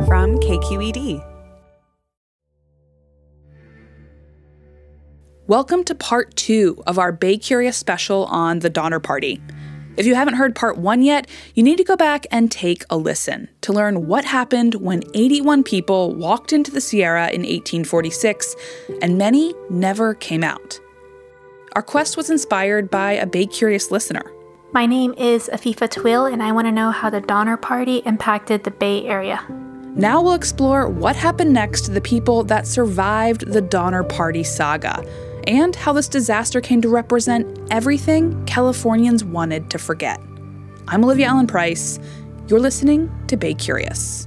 from KQED. Welcome to part 2 of our Bay Curious special on the Donner Party. If you haven't heard part 1 yet, you need to go back and take a listen to learn what happened when 81 people walked into the Sierra in 1846, and many never came out. Our quest was inspired by a Bay Curious listener. My name is Afifa Twill, and I want to know how the Donner Party impacted the Bay Area. Now we'll explore what happened next to the people that survived the Donner Party saga, and how this disaster came to represent everything Californians wanted to forget. I'm Olivia Allen Price. You're listening to Bay Curious.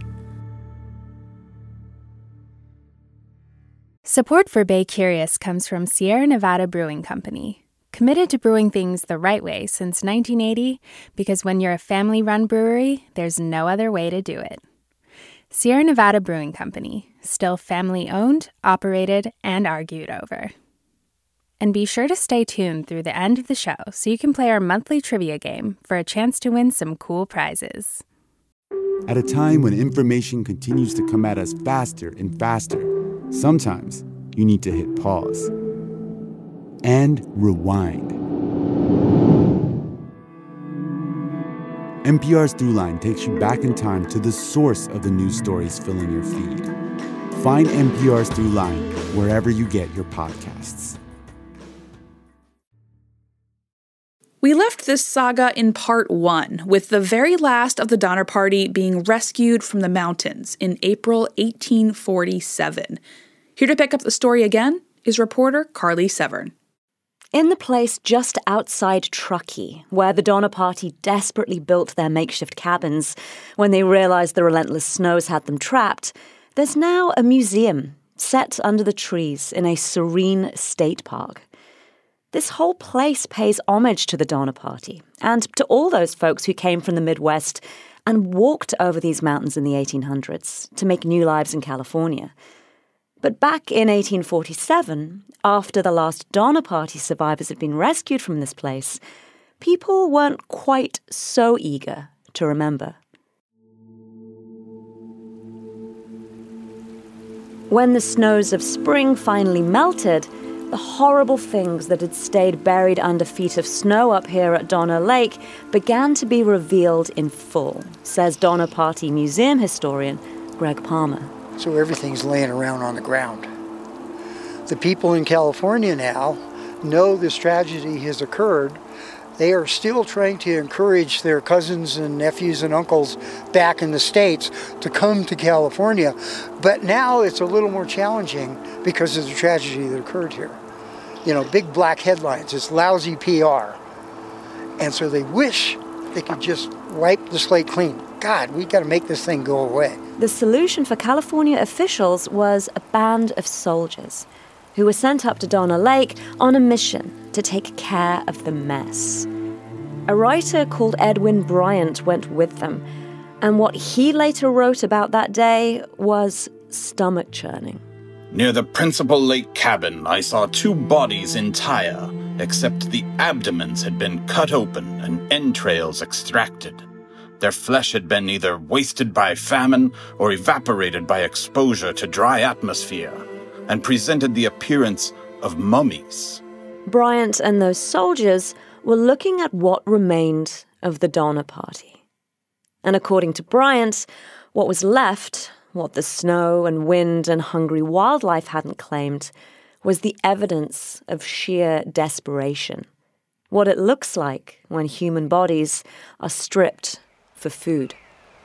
Support for Bay Curious comes from Sierra Nevada Brewing Company, committed to brewing things the right way since 1980, because when you're a family-run brewery, there's no other way to do it. Sierra Nevada Brewing Company, still family-owned, operated, and argued over. And be sure to stay tuned through the end of the show so you can play our monthly trivia game for a chance to win some cool prizes. At a time when information continues to come at us faster and faster, sometimes you need to hit pause and rewind. NPR's Throughline takes you back in time to the source of the news stories filling your feed. Find NPR's Throughline wherever you get your podcasts. We left this saga in part 1, with the very last of the Donner Party being rescued from the mountains in April 1847. Here to pick up the story again is reporter Carly Severn. In the place just outside Truckee, where the Donner Party desperately built their makeshift cabins when they realized the relentless snows had them trapped, there's now a museum set under the trees in a serene state park. This whole place pays homage to the Donner Party and to all those folks who came from the Midwest and walked over these mountains in the 1800s to make new lives in California. But back in 1847, after the last Donner Party survivors had been rescued from this place, people weren't quite so eager to remember. When the snows of spring finally melted, the horrible things that had stayed buried under feet of snow up here at Donner Lake began to be revealed in full, says Donner Party museum historian Greg Palmer. So everything's laying around on the ground. The people in California now know this tragedy has occurred. They are still trying to encourage their cousins and nephews and uncles back in the States to come to California. But now it's a little more challenging because of the tragedy that occurred here. You know, big black headlines, it's lousy PR. And so they wish they could just wipe the slate clean. God, we got to make this thing go away. The solution for California officials was a band of soldiers who were sent up to Donner Lake on a mission to take care of the mess. A writer called Edwin Bryant went with them, and what he later wrote about that day was stomach-churning. Near the principal lake cabin, I saw 2 bodies entire, except the abdomens had been cut open and entrails extracted. Their flesh had been either wasted by famine or evaporated by exposure to dry atmosphere, and presented the appearance of mummies. Bryant and those soldiers were looking at what remained of the Donner Party. And according to Bryant, what was left, what the snow and wind and hungry wildlife hadn't claimed, was the evidence of sheer desperation. What it looks like when human bodies are stripped for food.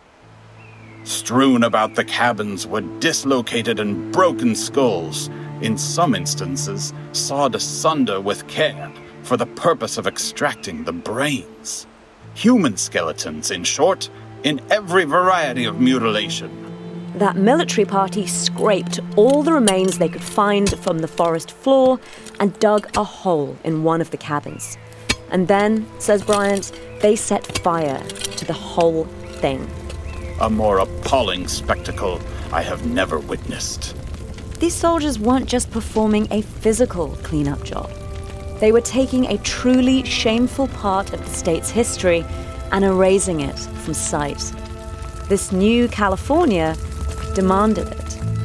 Strewn about the cabins were dislocated and broken skulls, in some instances sawed asunder with care for the purpose of extracting the brains. Human skeletons, in short, in every variety of mutilation. That military party scraped all the remains they could find from the forest floor and dug a hole in one of the cabins. And then, says Bryant, they set fire to the whole thing. A more appalling spectacle I have never witnessed. These soldiers weren't just performing a physical cleanup job. They were taking a truly shameful part of the state's history and erasing it from sight. This new California demanded it.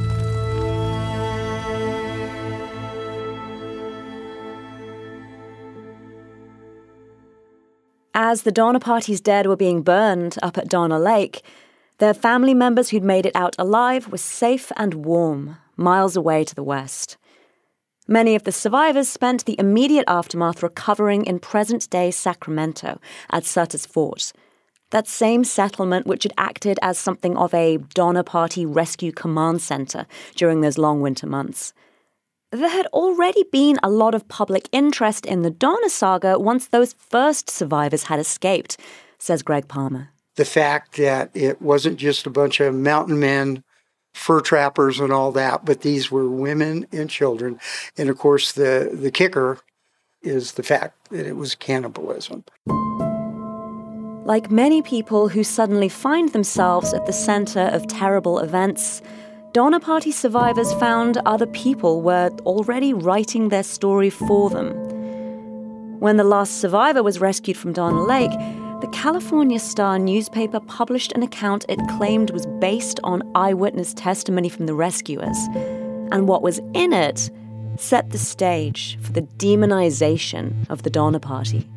As the Donner Party's dead were being burned up at Donner Lake, their family members who'd made it out alive were safe and warm, miles away to the west. Many of the survivors spent the immediate aftermath recovering in present-day Sacramento at Sutter's Fort, that same settlement which had acted as something of a Donner Party rescue command center during those long winter months. There had already been a lot of public interest in the Donner Saga once those first survivors had escaped, says Greg Palmer. The fact that it wasn't just a bunch of mountain men, fur trappers and all that, but these were women and children. And of course, the kicker is the fact that it was cannibalism. Like many people who suddenly find themselves at the center of terrible events, Donner Party survivors found other people were already writing their story for them. When the last survivor was rescued from Donner Lake, the California Star newspaper published an account it claimed was based on eyewitness testimony from the rescuers. And what was in it set the stage for the demonization of the Donner Party.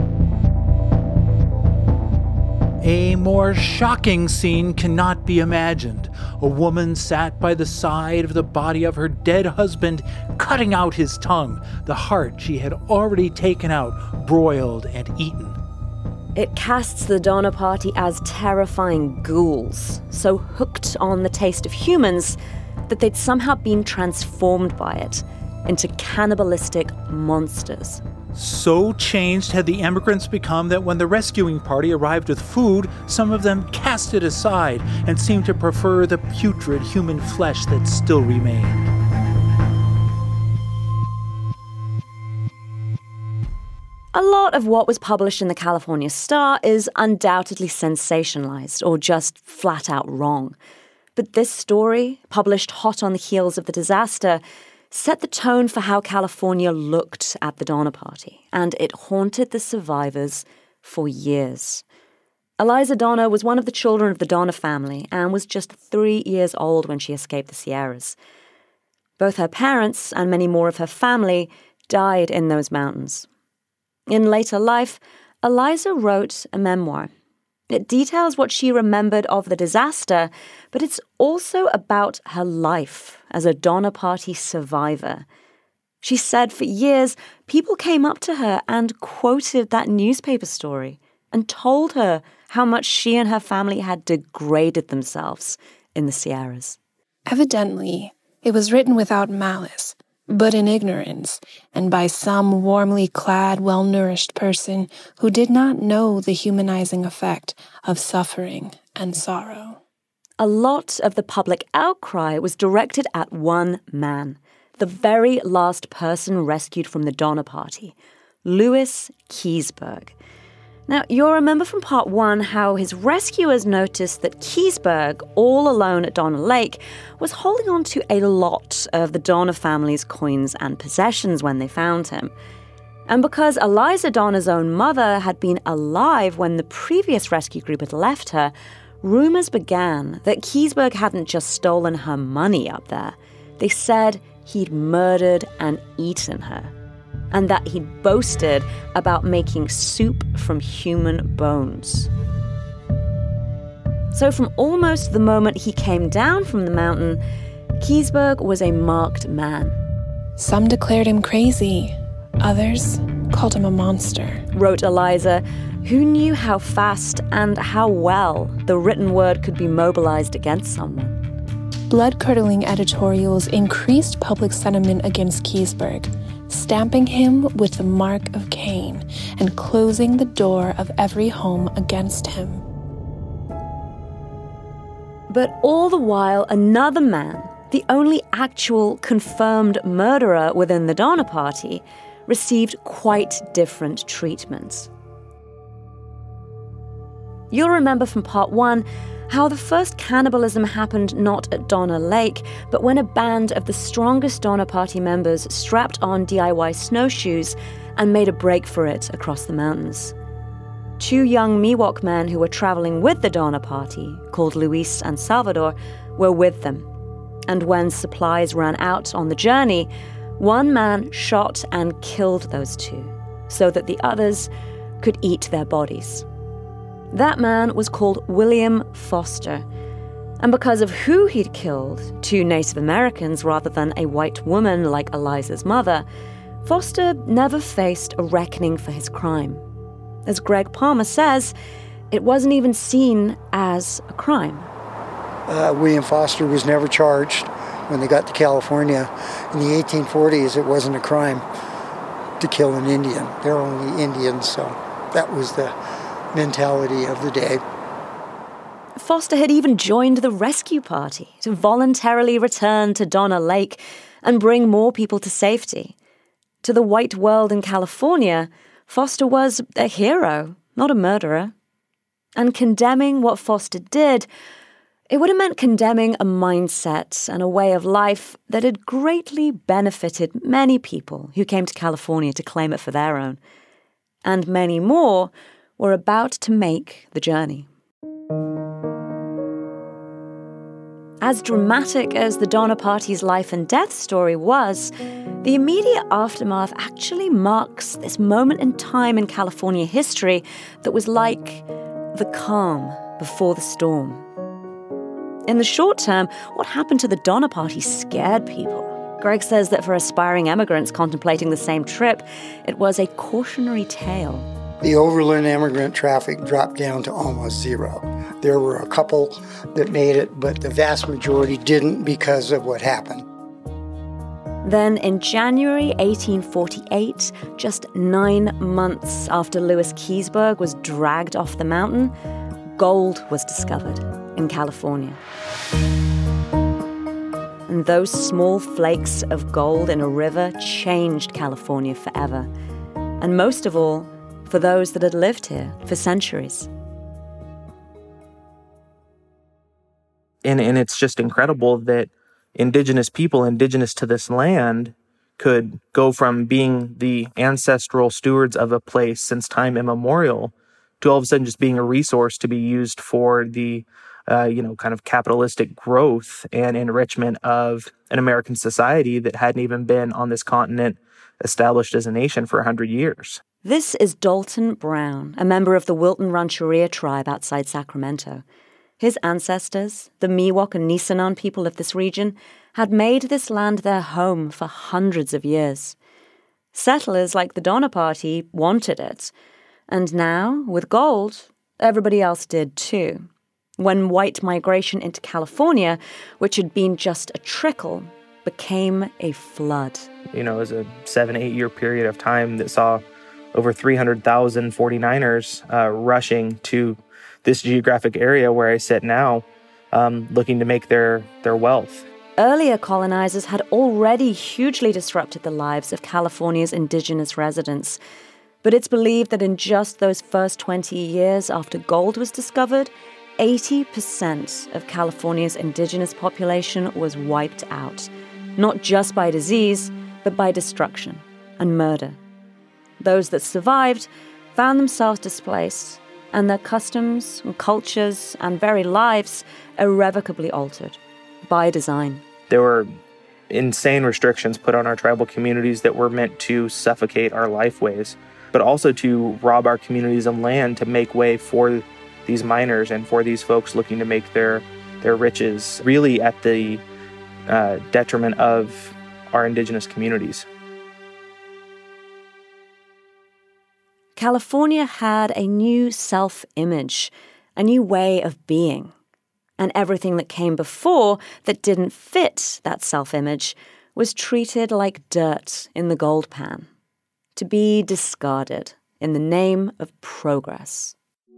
A more shocking scene cannot be imagined. A woman sat by the side of the body of her dead husband, cutting out his tongue, the heart she had already taken out, broiled and eaten. It casts the Donner Party as terrifying ghouls, so hooked on the taste of humans that they'd somehow been transformed by it into cannibalistic monsters. So changed had the emigrants become that when the rescuing party arrived with food, some of them cast it aside and seemed to prefer the putrid human flesh that still remained. A lot of what was published in the California Star is undoubtedly sensationalized or just flat out wrong. But this story, published hot on the heels of the disaster, set the tone for how California looked at the Donner Party, and it haunted the survivors for years. Eliza Donner was one of the children of the Donner family and was just 3 years old when she escaped the Sierras. Both her parents and many more of her family died in those mountains. In later life, Eliza wrote a memoir. It details what she remembered of the disaster, but it's also about her life as a Donner Party survivor. She said for years, people came up to her and quoted that newspaper story and told her how much she and her family had degraded themselves in the Sierras. Evidently, it was written without malice, but in ignorance, and by some warmly clad, well-nourished person who did not know the humanizing effect of suffering and sorrow. A lot of the public outcry was directed at one man, the very last person rescued from the Donner Party, Louis Keseberg. Now, you'll remember from part 1 how his rescuers noticed that Keseberg, all alone at Donner Lake, was holding on to a lot of the Donner family's coins and possessions when they found him. And because Eliza Donner's own mother had been alive when the previous rescue group had left her, rumors began that Keseberg hadn't just stolen her money up there. They said he'd murdered and eaten her, and that he'd boasted about making soup from human bones. So from almost the moment he came down from the mountain, Keseberg was a marked man. Some declared him crazy. Others called him a monster, wrote Eliza, who knew how fast and how well the written word could be mobilized against someone. Blood-curdling editorials increased public sentiment against Keseberg, stamping him with the mark of Cain and closing the door of every home against him. But all the while, another man, the only actual confirmed murderer within the Donner Party, received quite different treatments. You'll remember from part 1 how the first cannibalism happened not at Donner Lake, but when a band of the strongest Donner Party members strapped on DIY snowshoes and made a break for it across the mountains. 2 young Miwok men who were traveling with the Donner Party, called Luis and Salvador, were with them. And when supplies ran out on the journey, one man shot and killed those 2 so that the others could eat their bodies. That man was called William Foster. And because of who he'd killed, 2 Native Americans rather than a white woman like Eliza's mother, Foster never faced a reckoning for his crime. As Greg Palmer says, it wasn't even seen as a crime. William Foster was never charged when they got to California. In the 1840s, it wasn't a crime to kill an Indian. They're only Indians, so that was the mentality of the day. Foster had even joined the rescue party to voluntarily return to Donner Lake and bring more people to safety. To the white world in California, Foster was a hero, not a murderer. And condemning what Foster did, it would have meant condemning a mindset and a way of life that had greatly benefited many people who came to California to claim it for their own. And many more were about to make the journey. As dramatic as the Donner Party's life and death story was, the immediate aftermath actually marks this moment in time in California history that was like the calm before the storm. In the short term, what happened to the Donner Party scared people. Greg says that for aspiring immigrants contemplating the same trip, it was a cautionary tale. The overland immigrant traffic dropped down to almost zero. There were a couple that made it, but the vast majority didn't because of what happened. Then in January 1848, just 9 months after Louis Keseberg was dragged off the mountain, gold was discovered in California. And those small flakes of gold in a river changed California forever. And most of all, for those that had lived here for centuries. And it's just incredible that indigenous people, indigenous to this land, could go from being the ancestral stewards of a place since time immemorial to all of a sudden just being a resource to be used for the, kind of capitalistic growth and enrichment of an American society that hadn't even been on this continent established as a nation for 100 years. This is Dalton Brown, a member of the Wilton Rancheria tribe outside Sacramento. His ancestors, the Miwok and Nisenan people of this region, had made this land their home for hundreds of years. Settlers like the Donner Party wanted it. And now, with gold, everybody else did too. When white migration into California, which had been just a trickle, became a flood. It was a 7-8 year period of time that saw over 300,000 49ers rushing to this geographic area where I sit now, looking to make their wealth. Earlier colonizers had already hugely disrupted the lives of California's indigenous residents. But it's believed that in just those first 20 years after gold was discovered, 80% of California's indigenous population was wiped out, not just by disease, but by destruction and murder. Those that survived found themselves displaced, and their customs and cultures and very lives irrevocably altered by design. There were insane restrictions put on our tribal communities that were meant to suffocate our lifeways, but also to rob our communities of land to make way for these miners and for these folks looking to make their riches, really at the detriment of our indigenous communities. California had a new self-image, a new way of being. And everything that came before that didn't fit that self-image was treated like dirt in the gold pan, to be discarded in the name of progress.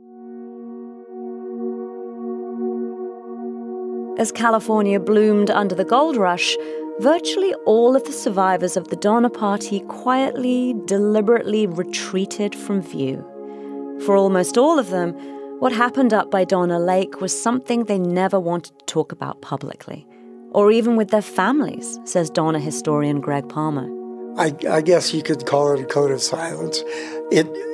As California bloomed under the gold rush, virtually all of the survivors of the Donner Party quietly, deliberately retreated from view. For almost all of them, what happened up by Donner Lake was something they never wanted to talk about publicly, or even with their families, says Donner historian Greg Palmer. I guess you could call it a code of silence. It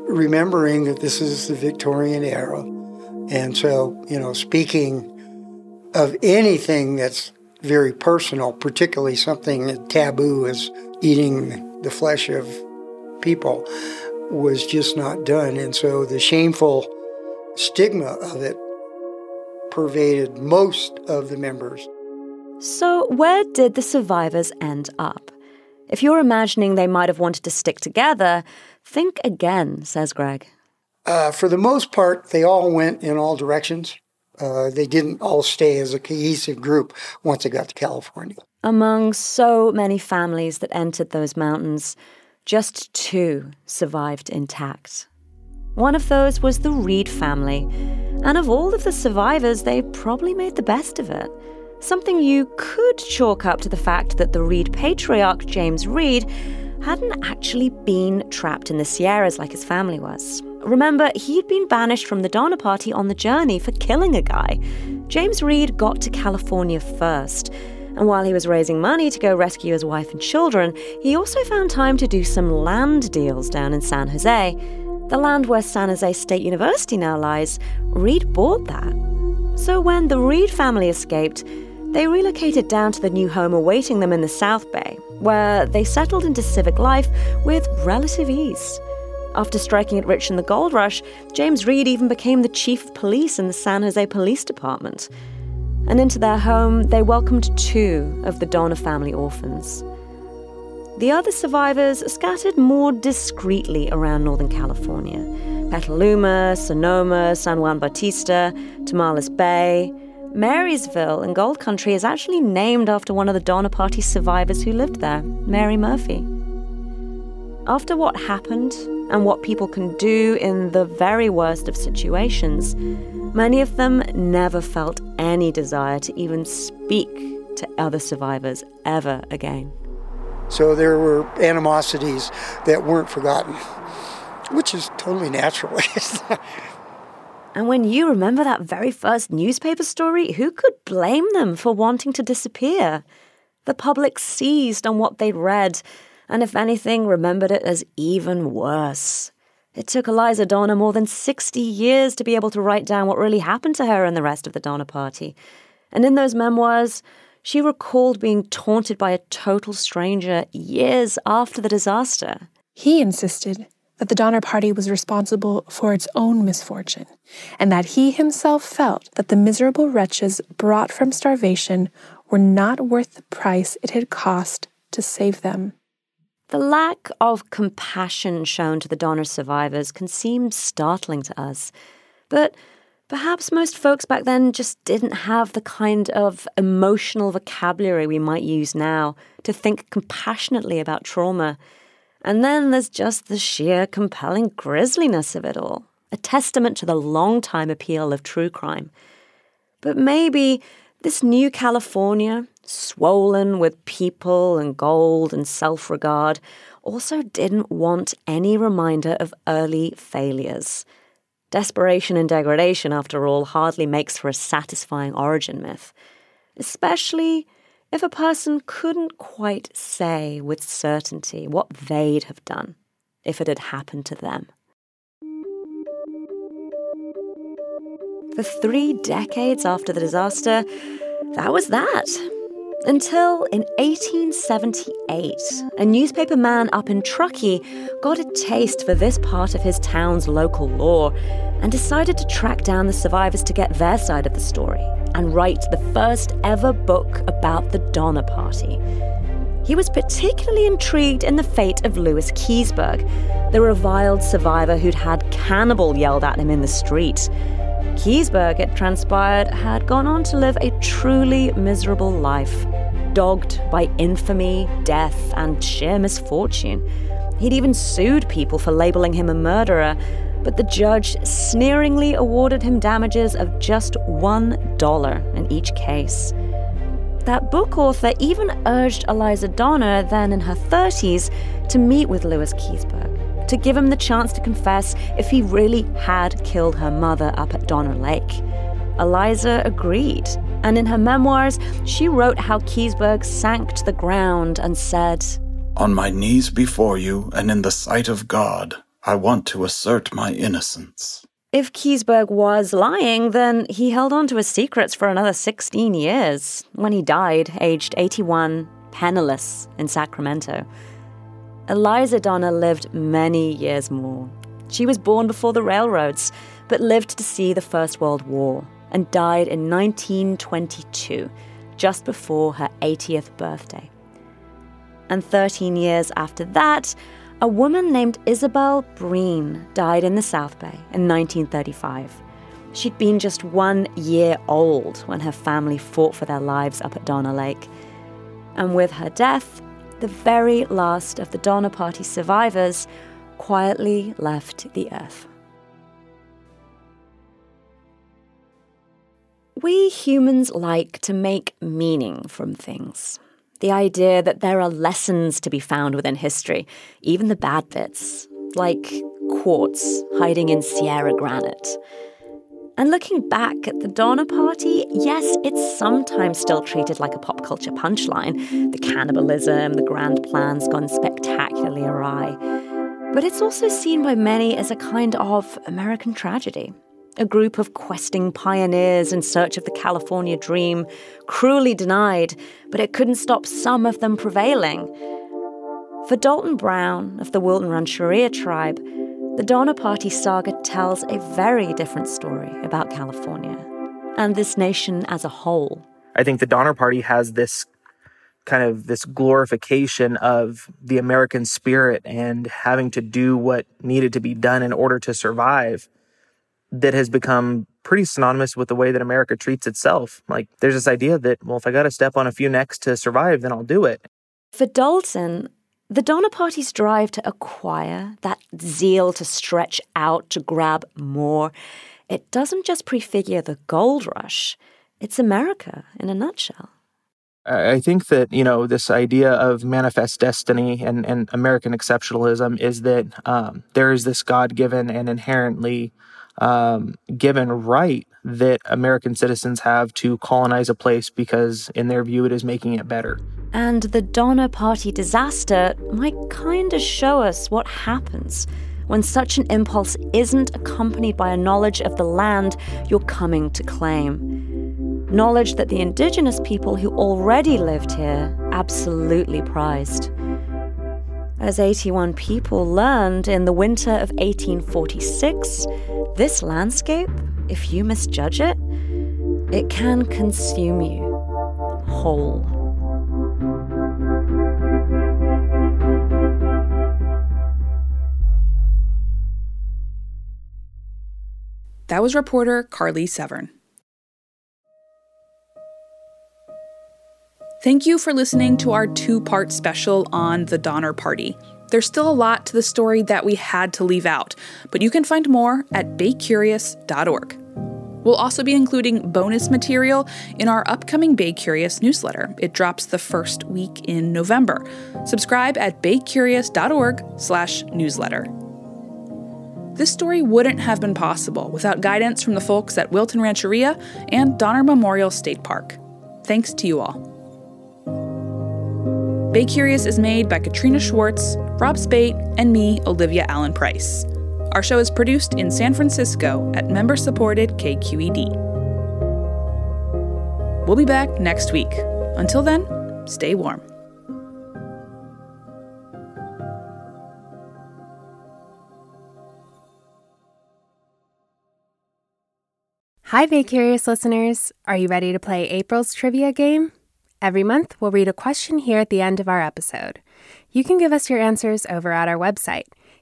remembering that this is the Victorian era. And so, speaking of anything that's very personal, particularly something taboo as eating the flesh of people, was just not done. And so the shameful stigma of it pervaded most of the members. So where did the survivors end up? If you're imagining they might have wanted to stick together, think again, says Greg. For the most part, they all went in all directions. They didn't all stay as a cohesive group once they got to California. Among so many families that entered those mountains, just 2 survived intact. One of those was the Reed family, and of all of the survivors, they probably made the best of it. Something you could chalk up to the fact that the Reed patriarch, James Reed, hadn't actually been trapped in the Sierras like his family was. Remember, he'd been banished from the Donner Party on the journey for killing a guy. James Reed got to California first, and while he was raising money to go rescue his wife and children, he also found time to do some land deals down in San Jose. The land where San Jose State University now lies, Reed bought that. So when the Reed family escaped, they relocated down to the new home awaiting them in the South Bay, where they settled into civic life with relative ease. After striking it rich in the gold rush, James Reed even became the chief of police in the San Jose Police Department. And into their home, they welcomed 2 of the Donner family orphans. The other survivors scattered more discreetly around Northern California. Petaluma, Sonoma, San Juan Bautista, Tomales Bay. Marysville in Gold Country is actually named after one of the Donner Party survivors who lived there, Mary Murphy. After what happened and what people can do in the very worst of situations, many of them never felt any desire to even speak to other survivors ever again. So there were animosities that weren't forgotten, which is totally natural. And when you remember that very first newspaper story, who could blame them for wanting to disappear? The public seized on what they'd read, and if anything, remembered it as even worse. It took Eliza Donner more than 60 years to be able to write down what really happened to her and the rest of the Donner Party. And in those memoirs, she recalled being taunted by a total stranger years after the disaster. He insisted that the Donner Party was responsible for its own misfortune, and that he himself felt that the miserable wretches brought from starvation were not worth the price it had cost to save them. The lack of compassion shown to the Donner survivors can seem startling to us, but perhaps most folks back then just didn't have the kind of emotional vocabulary we might use now to think compassionately about trauma. And then there's just the sheer compelling grisliness of it all, a testament to the long-time appeal of true crime. But maybe this new California, swollen with people and gold and self-regard, also didn't want any reminder of early failures. Desperation and degradation, after all, hardly makes for a satisfying origin myth, especially if a person couldn't quite say with certainty what they'd have done if it had happened to them. For 3 decades after the disaster, that was that. Until in 1878, a newspaper man up in Truckee got a taste for this part of his town's local law and decided to track down the survivors to get their side of the story and write the first ever book about the Donner Party. He was particularly intrigued in the fate of Louis Keseberg, the reviled survivor who'd had cannibal yelled at him in the street. Keseberg, it transpired, had gone on to live a truly miserable life, dogged by infamy, death, and sheer misfortune. He'd even sued people for labeling him a murderer, but the judge sneeringly awarded him damages of just $1 in each case. That book author even urged Eliza Donner, then in her 30s, to meet with Louis Keseberg, to give him the chance to confess if he really had killed her mother up at Donner Lake. Eliza agreed, and in her memoirs, she wrote how Keseberg sank to the ground and said, "On my knees before you, and in the sight of God, I want to assert my innocence. If Keseberg was lying, then he held on to his secrets for another 16 years, when he died, aged 81, penniless, in Sacramento. Eliza Donner lived many years more. She was born before the railroads, but lived to see the First World War, and died in 1922, just before her 80th birthday. And 13 years after that, a woman named Isabel Breen died in the South Bay in 1935. She'd been just 1 year old when her family fought for their lives up at Donner Lake. And with her death, the very last of the Donner Party survivors quietly left the earth. We humans like to make meaning from things. The idea that there are lessons to be found within history, even the bad bits, like quartz hiding in Sierra granite. And looking back at the Donner Party, yes, it's sometimes still treated like a pop culture punchline. The cannibalism, the grand plans gone spectacularly awry. But it's also seen by many as a kind of American tragedy. A group of questing pioneers in search of the California dream, cruelly denied, but it couldn't stop some of them prevailing. For Dalton Brown of the Wilton Rancheria tribe, the Donner Party saga tells a very different story about California and this nation as a whole. I think the Donner Party has this kind of this glorification of the American spirit and having to do what needed to be done in order to survive that has become pretty synonymous with the way that America treats itself. Like, there's this idea that, well, if I got to step on a few necks to survive, then I'll do it. For Dalton, the Donner Party's drive to acquire, that zeal to stretch out, to grab more, it doesn't just prefigure the gold rush. It's America in a nutshell. I think that, this idea of manifest destiny and American exceptionalism is that there is this God-given and inherently given right that American citizens have to colonize a place because, in their view, it is making it better. And the Donner Party disaster might kind of show us what happens when such an impulse isn't accompanied by a knowledge of the land you're coming to claim. Knowledge that the indigenous people who already lived here absolutely prized. As 81 people learned in the winter of 1846, this landscape, if you misjudge it, it can consume you whole. That was reporter Carly Severn. Thank you for listening to our 2-part special on the Donner Party. There's still a lot to the story that we had to leave out, but you can find more at baycurious.org. We'll also be including bonus material in our upcoming Bay Curious newsletter. It drops the first week in November. Subscribe at baycurious.org/newsletter. This story wouldn't have been possible without guidance from the folks at Wilton Rancheria and Donner Memorial State Park. Thanks to you all. Bay Curious is made by Katrina Schwartz, Rob Spate, and me, Olivia Allen Price. Our show is produced in San Francisco at member-supported KQED. We'll be back next week. Until then, stay warm. Hi, Bay Curious listeners. Are you ready to play April's trivia game? Every month, we'll read a question here at the end of our episode. You can give us your answers over at our website,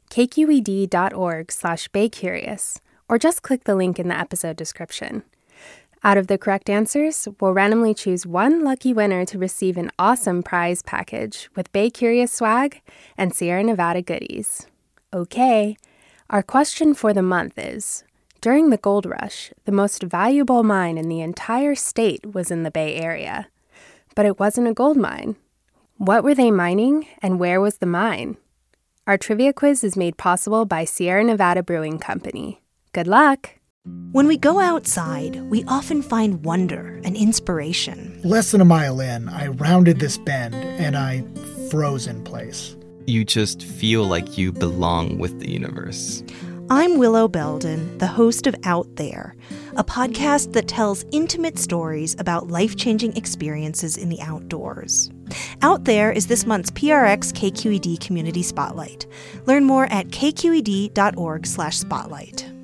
kqed.org/baycurious, or just click the link in the episode description. Out of the correct answers, we'll randomly choose one lucky winner to receive an awesome prize package with Bay Curious swag and Sierra Nevada goodies. Okay, our question for the month is, during the gold rush, the most valuable mine in the entire state was in the Bay Area. But it wasn't a gold mine. What were they mining, and where was the mine? Our trivia quiz is made possible by Sierra Nevada Brewing Company. Good luck! When we go outside, we often find wonder and inspiration. Less than a mile in, I rounded this bend, and I froze in place. you just feel like you belong with the universe. I'm Willow Belden, the host of Out There, a podcast that tells intimate stories about life-changing experiences in the outdoors. Out There is this month's PRX KQED Community Spotlight. Learn more at kqed.org/spotlight.